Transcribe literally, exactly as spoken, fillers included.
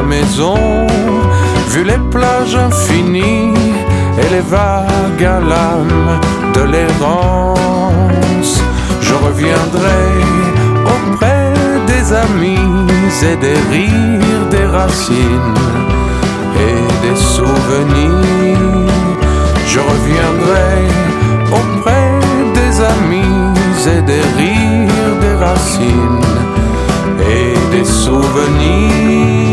la maison, vu les plages infinies et les vagues à l'âme de l'errance. Je reviendrai auprès des amis et des rires, des racines et des souvenirs. Je reviendrai auprès des amis et des rires, des racines et des souvenirs.